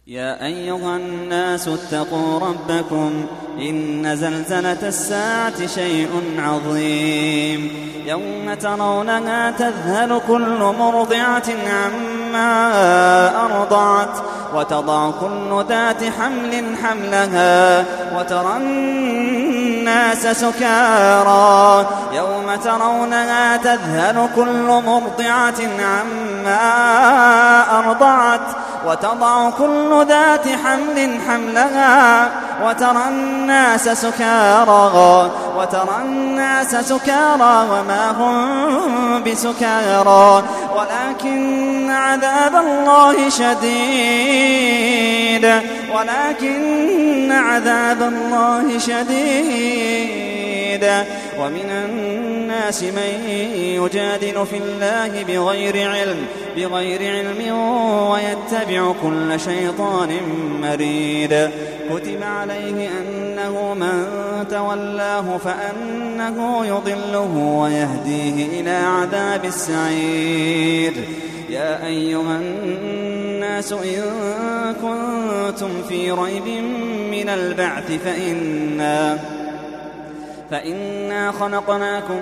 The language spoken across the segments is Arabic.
يا أيها الناس اتقوا ربكم إن زلزلة الساعة شيء عظيم يوم ترونها تذهل كل مرضعة عما أرضعت وتضع كل ذات حمل حملها وترى الناس سكارى يوم ترونها تذهل كل مرضعة عما أرضعت وتضع كل ذات حمل حملها وترى الناس سكارى وما هم بسكارى ولكن عذاب الله شديد ومن الناس من يجادل في الله بغير علم ويتبع كل شيطان مريد كتب عليه أنه من تولاه فأنه يضله ويهديه إلى عذاب السعير يا أيها الناس إن كنتم في ريب من البعث فإنا خلقناكم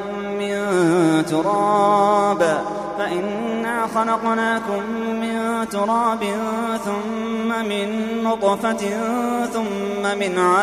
من تراب ثم من نطفة ثم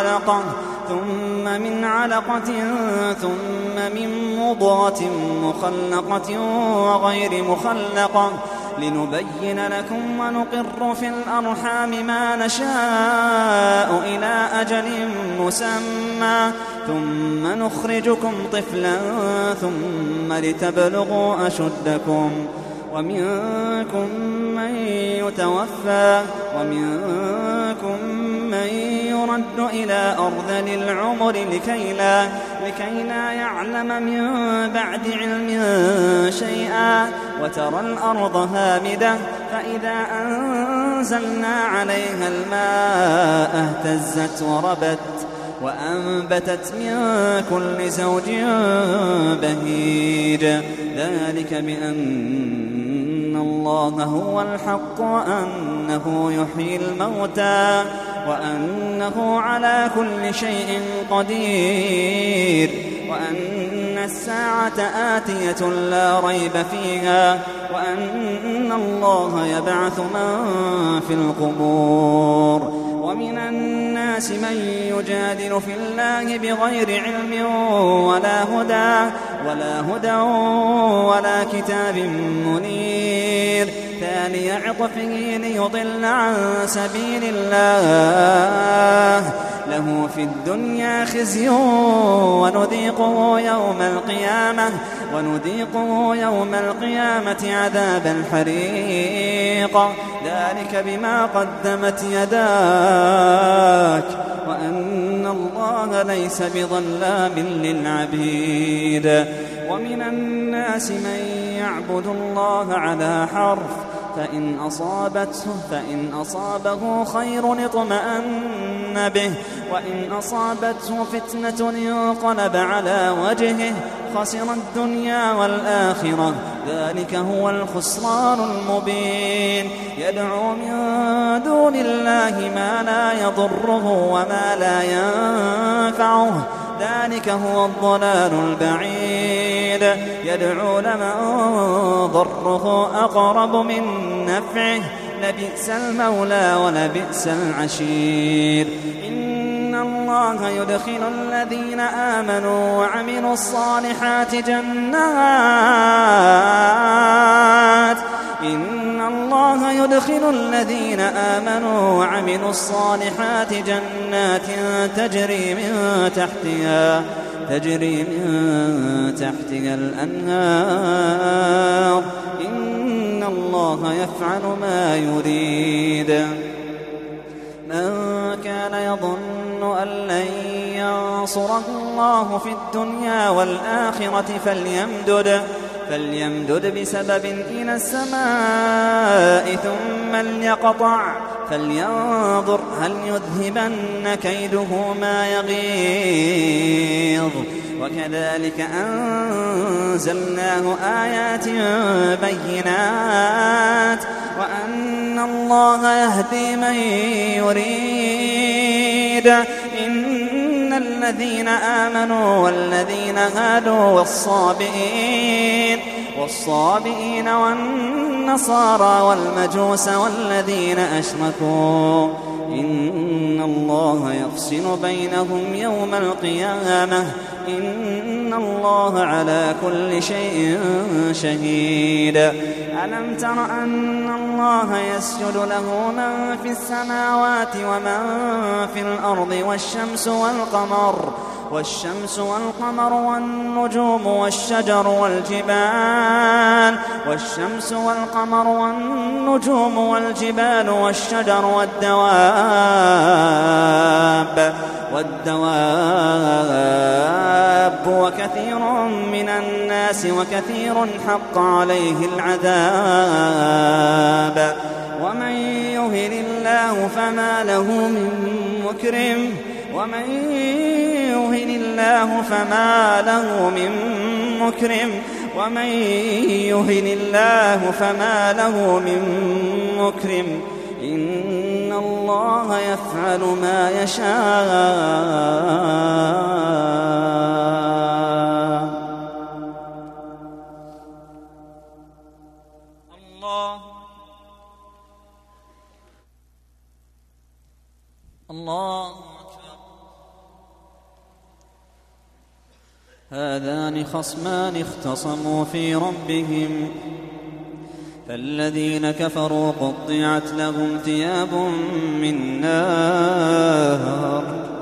من علقة ثم من مضغة مخلقة وغير مخلقة لنبين لكم ونقر في الأرحام ما نشاء إلى أجل مسمى ثم نخرجكم طفلا ثم لتبلغوا أشدكم ومنكم من يتوفى ومنكم من يرد إلى أرذل العمر لكي لا يعلم من بعد علم شيئا وترى الأرض هامدة فإذا أنزلنا عليها الماء اهتزت وربت وأنبتت من كل زوج بهيج ذلك بأن الله هو الحق وأنه يحيي الموتى وأنه على كل شيء قدير وأن الساعة آتية لا ريب فيها وأن الله يبعث من في القبور ومن الناس من يجادل في الله بغير علم ولا هدى ولا كتاب منير ثاني عطفه ليضل عن سبيل الله له في الدنيا خزي ونذيقه يوم القيامة عذاب الحريق ذلك بما قدمت يداك وأن الله ليس بظلام للعبيد ومن الناس من يعبد الله على حرف فإن أصابه خير اطمأن به وإن أصابته فتنة انقلب على وجهه خسر الدنيا والآخرة ذلك هو الخسران المبين يدعو من دون الله ما لا يضره وما لا ينفعه ذلك هو الضلال البعيد يدعو لمن ضره أقرب من نفعه لبئس المولى ولبئس العشير إن الله يدخل الذين آمنوا وعملوا الصالحات جنات تجري من تحتها الأنهار إن الله يفعل ما يريد من كان يظن أن لن ينصره الله في الدنيا والآخرة فليمدد بسبب إلى السماء ثم ليقطع فلينظر هل يذهبن كيده ما يغيظ وكذلك أنزلناه آيات بينات وأن أن الله يهدي من يريد. إن الذين آمنوا والذين هادوا والصابئين والنصارى والمجوس والذين أشركوا إن الله يفصل بينهم يوم القيامة إن الله على كل شيء شهيد. ألم تر أن الله يسجد له من في السماوات ومن في الأرض والشمس والقمر والنجوم والشجر والجبال والشجر والدواب وكثير من الناس وكثير حق عليه العذاب. ومن يهن الله فما له من مكرم إن الله يفعل ما يشاء. الله هذان خصمان اختصموا في ربهم فالذين كفروا قطعت لهم ثياب من نار.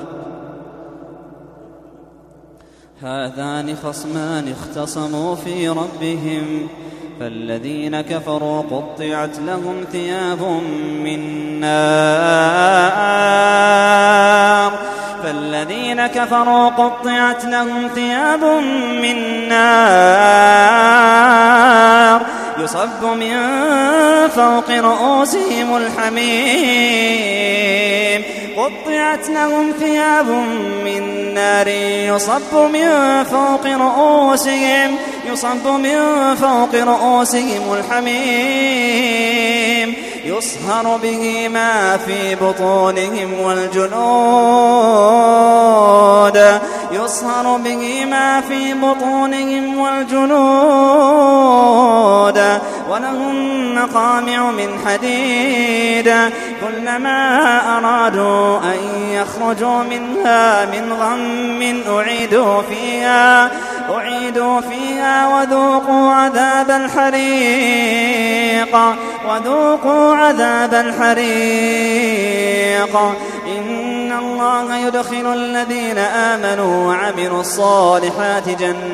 هذان خصمان اختصموا في ربهم فالذين كفروا قطعت لهم ثياب من نار. فالذين كفروا قطعت لهم ثياب من نار يصب من فوق رؤوسهم الحميم. قطعت لهم ثياب من نار يصب من فوق رؤوسهم الحميم يصهر به ما في بطونهم والجلود ولهم مقامع من حديد كلما أرادوا أن يخرجوا منها من غم أعيدوا فيها وذوقوا عذاب الحريق. إن الله يدخل الذين آمنوا وعملوا الصالحات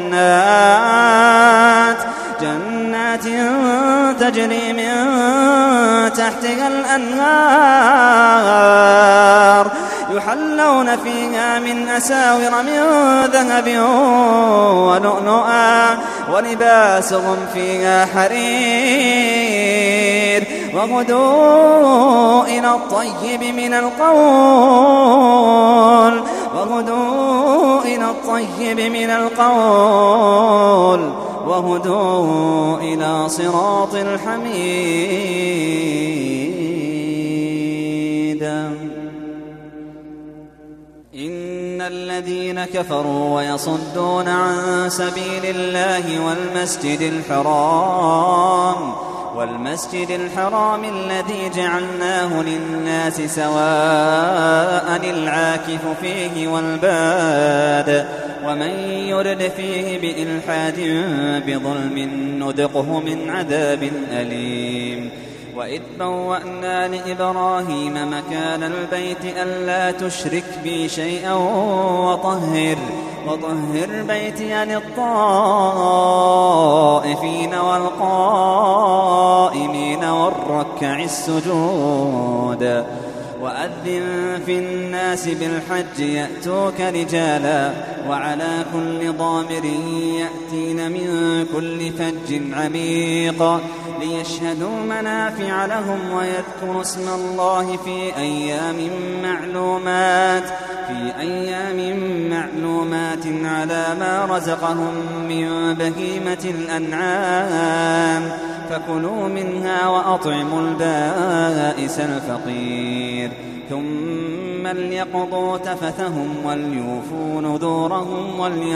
جنات تجري من تحتها الأنهار يحلون فيها من أساور من ذهب ولؤلؤا ولباسهم فيها حرير. وهدوا إلى الطيب من القول وهدوا إلى صراط الحميد. إن الذين كفروا ويصدون عن سبيل الله والمسجد الحرام الذي جعلناه للناس سواء العاكف فيه والباد ومن يرد فيه بإلحاد بظلم نذقه من عذاب أليم. وإذ بوأنا لإبراهيم مكان البيت ألا تشرك بي شيئا وطهر بيتي للطائفين والقائمين والركع السجود. وأذن في الناس بالحج يأتوك رجالا وعلى كل ضامر يأتين من كل فج عميق ليشهدوا منافع لهم ويذكروا اسم الله في أيام معلومات على ما رزقهم من بهيمة الأنعام فكلوا منها وأطعموا البائس الفقير ثم ليقضوا تفثهم وليوفوا نذورهم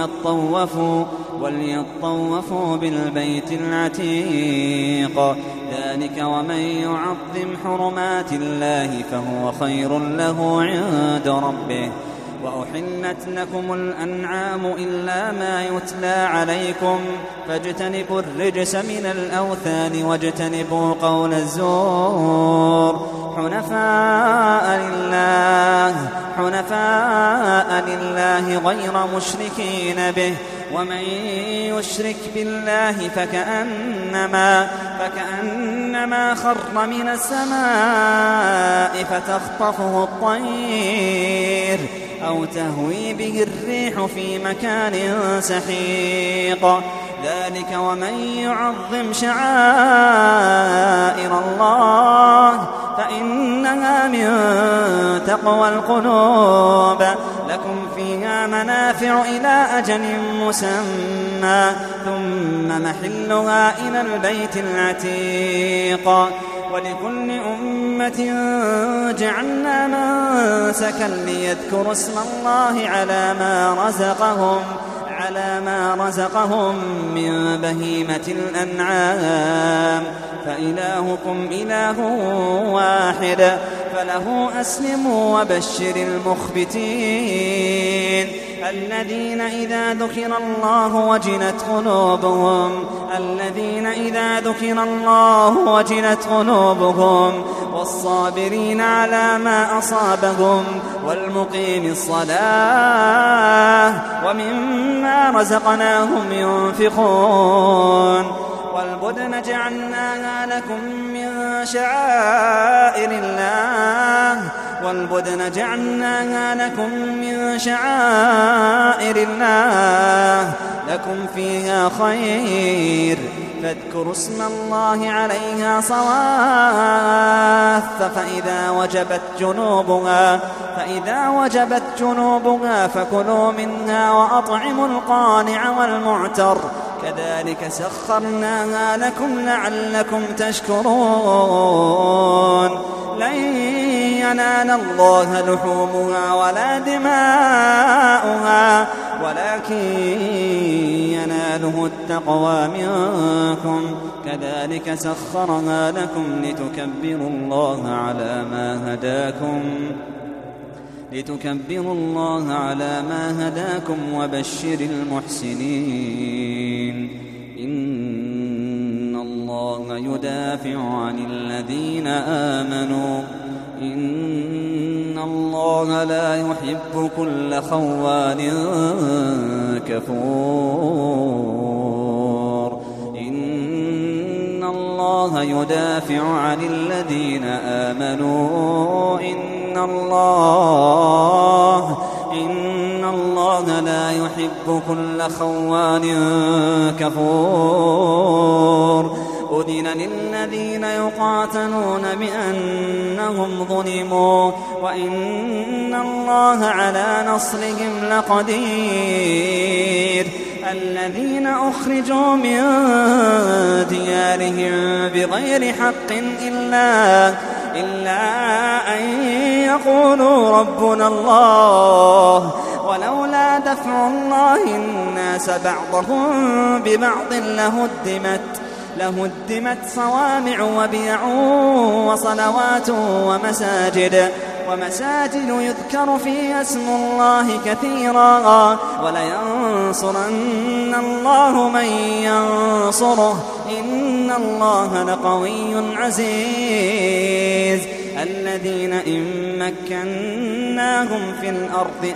وليطوفوا بالبيت العتيق ذلك ومن يعظم حرمات الله فهو خير له عند ربه وأحلت لكم الأنعام إلا ما يتلى عليكم فاجتنبوا الرجس من الأوثان واجتنبوا قول الزور حنفاء لله غير مشركين به ومن يشرك بالله فكأنما خر من السماء فتخطفه الطير أو تهوي به الريح في مكان سحيق ذلك ومن يعظم شعائر الله فإنها من تقوى القلوب لكم فيها منافع إلى أجل مسمى ثم محلها إلى البيت العتيق ولكل أمة جعلنا منسكا ليذكروا اسم الله على ما رزقهم من بهيمة الأنعام فإلهكم إله واحد فله أسلموا وبشر المخبتين الذين إذا ذكر الله وجلت قلوبهم والصابرين على ما أصابهم والمقيم الصلاة ومما رزقناهم ينفقون والبدن جعلناها لكم من شعائر الله لكم فيها خير فاذكروا اسم الله عليها صواف فإذا وجبت جنوبها فكلوا منها وأطعموا القانع والمعتر كذلك سخرناها لكم لعلكم تشكرون لن ينال الله لحومها ولا دماؤها ولكن يناله التقوى منكم كذلك سخرها لكم لتكبروا الله على ما هداكم وبشر المحسنين إن الله يدافع عن الذين آمنوا إن الله لا يحب كل خوان كفور إن الله يدافع عن الذين آمنوا إن الله لا يحب كل خوان كفور أذن للذين يقاتلون بأنهم ظلموا وإن الله على نصرهم لقدير الذين أخرجوا من ديارهم بغير حق إلا أن يقولوا ربنا الله ولولا دفع الله الناس بعضهم ببعض لهدمت صوامع وبيع وصلوات ومساجد يذكر فيها اسم الله كثيرا ولينصرن الله من ينصره إن الله لقوي عزيز الذين إن مكناهم في الأرض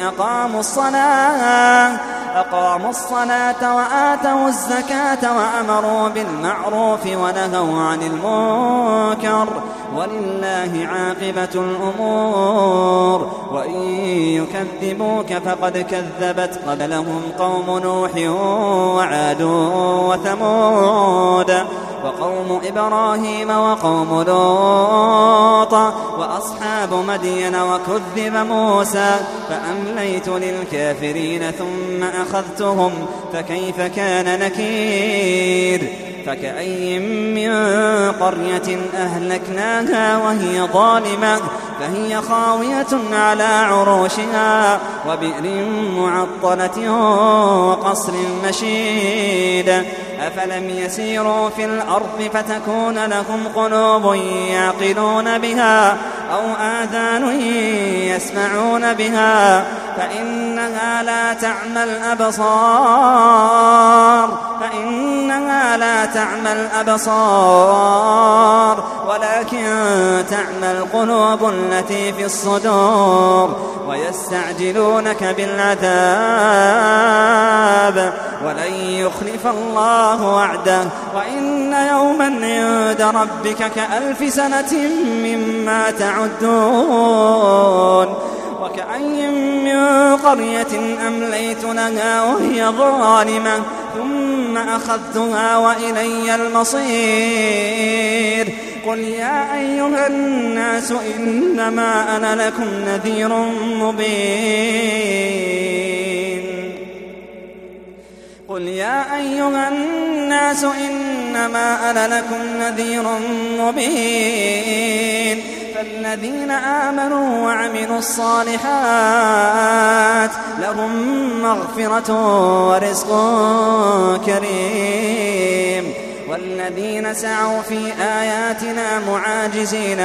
أقاموا الصلاة وآتوا الزكاة وأمروا بالمعروف ونهوا عن المنكر ولله عاقبة الأمور وإن يكذبوك فقد كذبت قبلهم قوم نوح وعاد وثمود وقوم إبراهيم وقوم لوط وأصحاب مدين وكذب موسى فأمليت للكافرين ثم أخذتهم فكيف كان نكير فكأي من قرية أهلكناها وهي ظالمة فهي خاوية على عروشها وبئر معطلة وقصر مشيد أفلم يسيروا في الأرض فتكون لهم قلوب يعقلون بها أو آذان يسمعون بها فإنها لا تعمى الأبصار ولكن تعمى القلوب التي في الصدور ويستعجلونك بالعذاب ولن يخلف الله وعده وإن يوما عند ربك كألف سنة مما تعدون وكأي من قرية أمليت لها وهي ظالمة ثم أخذتها وإلي المصير قل يا أيها الناس إنما أنا لكم نذير مبين قل يا أيها الناس إنما أنا لكم نذير مبين فالذين آمنوا وعملوا الصالحات لهم مغفرة ورزق كريم والذين سعوا في آياتنا معاجزين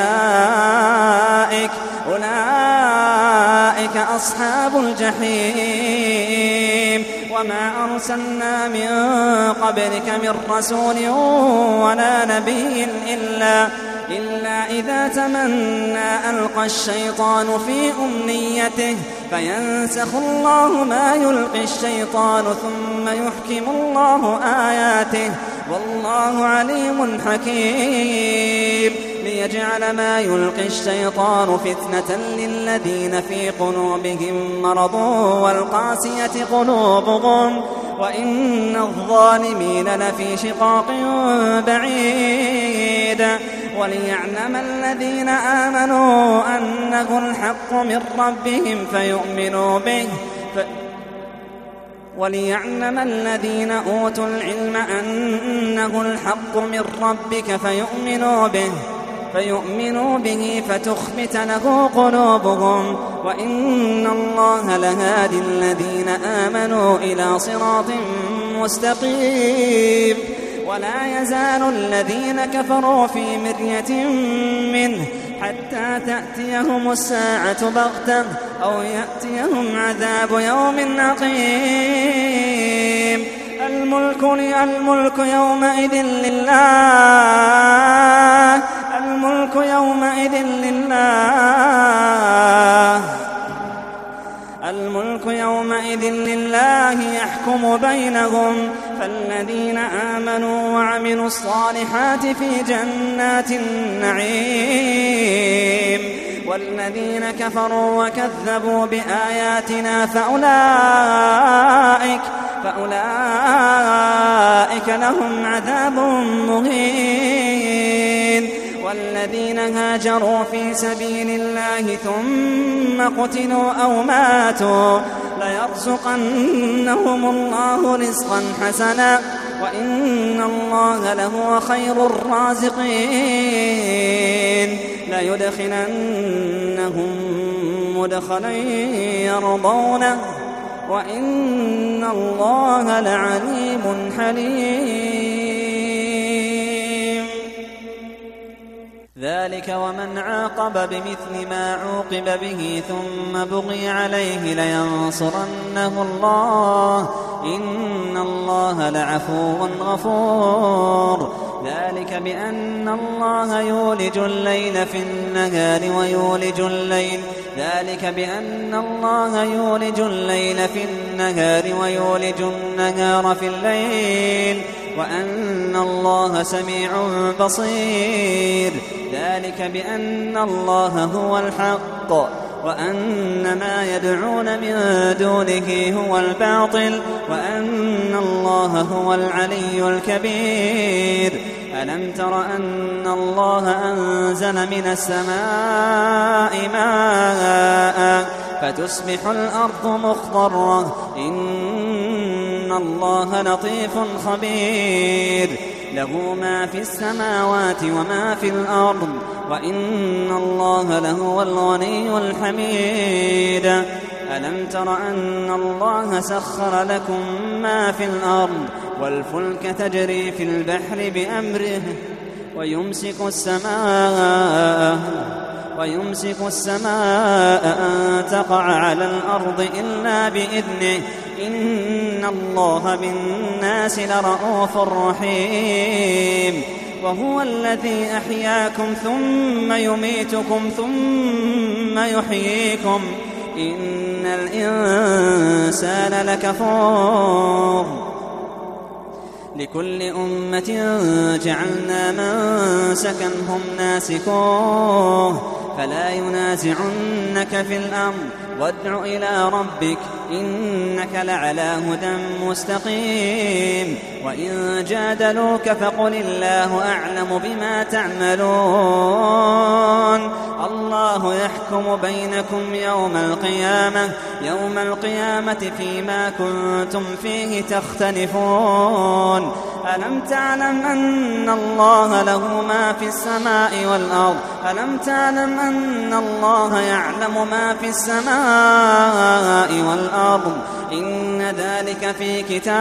أولئك أصحاب الجحيم وما أرسلنا من قبلك من رسول ولا نبي إلا إذا تمنى ألقى الشيطان في أمنيته فينسخ الله ما يلقي الشيطان ثم يحكم الله آياته والله عليم حكيم ليجعل ما يلقي الشيطان فتنة للذين في قلوبهم مرض والقاسية قلوبهم وإن الظالمين لفي شقاق بعيد وليعلم الذين آمنوا أنه الحق من ربهم فيؤمنوا به وليعلم الذين أوتوا العلم أنه الحق من ربك فيؤمنوا به فتخبت له قلوبهم وإن الله لهادي الذين آمنوا إلى صراط مستقيم ولا يزال الذين كفروا في مرية منه حتى تأتيهم الساعة بغتة أو يأتيهم عذاب يوم عقيم الملك يومئذ لله يحكم بينهم فالذين آمنوا وعملوا الصالحات في جنات النعيم والذين كفروا وكذبوا بآياتنا فأولئك لهم عذاب مهين والذين هاجروا في سبيل الله ثم قتلوا أو ماتوا ليرزقنهم الله رزقا حسنا وإن الله لهو خير الرازقين ليدخلنهم مدخلا يرضونه وإن الله لعليم حليم ذلك ومن عاقب بمثل ما عوقب به ثم بغي عليه لينصرنه الله إن الله لعفو غفور ذلك بأن الله يولج الليل في النهار ويولج النهار في الليل وأن الله سميع بصير ذلك بأن الله هو الحق وأن ما يدعون من دونه هو الباطل وأن الله هو العلي الكبير ألم تر أن الله أنزل من السماء ماء فتصبح الأرض مخضرة إن الله لطيف خبير له ما في السماوات وما في الأرض وإن الله لهو الغني الحميد ألم تر أن الله سخر لكم ما في الأرض والفلك تجري في البحر بأمره ويمسك السماء أن تقع على الأرض إلا بإذنه إن الله بالناس لرءوف رحيم وهو الذي أحياكم ثم يميتكم ثم يحييكم إن الإنسان لكفور لكل أمة جعلنا منسكا هم ناسكوه فلا ينازعنك في الأمر وادع إلى ربك إنك لعلى هدى مستقيم وإن جادلوك فقل الله أعلم بما تعملون الله يحكم بينكم يوم القيامة فيما كنتم فيه تختلفون ألم تعلم أن الله له ما في السماء والأرض ألم تعلم أن الله يعلم ما في السماء والأرض إن ذلك في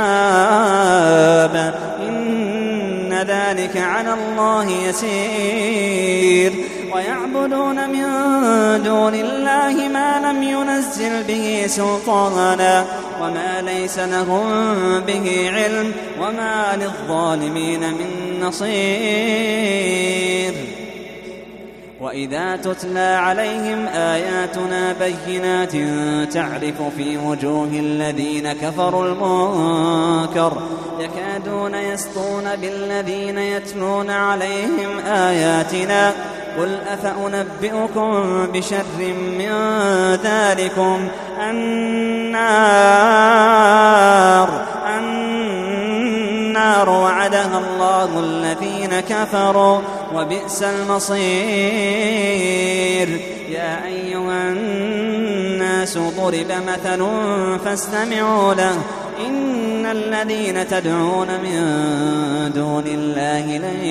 كتاب إن ذلك على الله يسير ويعبدون من دون الله ما لم ينزل به سلطانا وما ليس لهم به علم وما للظالمين من نصير وإذا تتلى عليهم آياتنا بينات تعرف في وجوه الذين كفروا المنكر يكادون يسطون بالذين يتلون عليهم آياتنا قل أفأنبئكم بشر من ذلكم النار وعدها الله الذين كفروا وبئس المصير يا أيها الناس ضرب مثل فاستمعوا له إن الذين تدعون من دون الله لن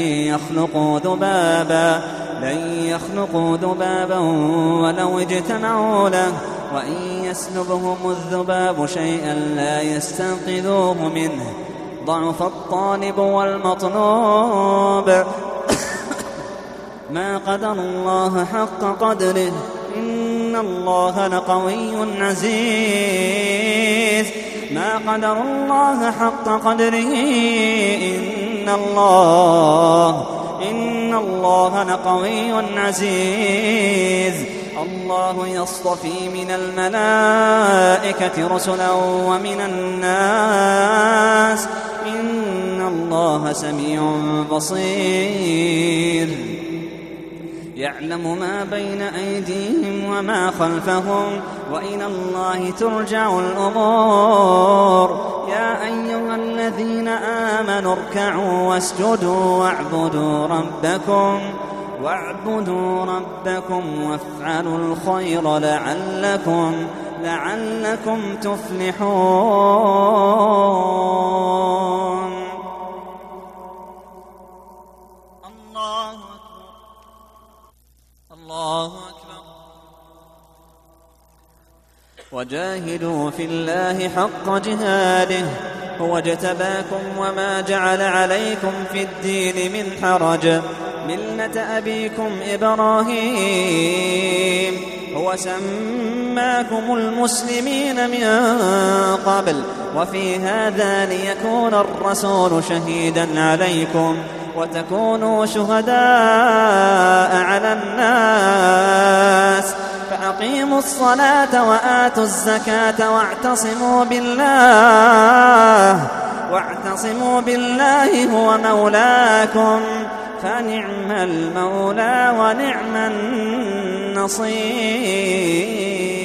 يخلقوا ذبابا ولو اجتمعوا له وإن يسلبهم الذباب شيئا لا يستنقذوه منه ضعف الطالب والمطلوب ما قدر الله حق قدره إن الله لقوي عزيز ما قدر الله حق قدره إن الله لقوي عزيز الله يصطفي من الملائكة رسلا ومن الناس إن الله سميع بصير يعلم ما بين أيديهم وما خلفهم وإلى الله ترجع الأمور يا أيها الذين آمنوا اركعوا واسجدوا واعبدوا ربكم وافعلوا الخير لعلكم تفلحون الله أكبر وجاهدوا في الله حق جهاده هو اجتباكم وما جعل عليكم في الدين من حرج ملة أبيكم إبراهيم هو سماكم المسلمين من قبل وفي هذا ليكون الرسول شهيدا عليكم وتكونوا شهداء على الناس فأقيموا الصلاة وآتوا الزكاة واعتصموا بالله هو مولاكم فنعم المولى ونعم النصير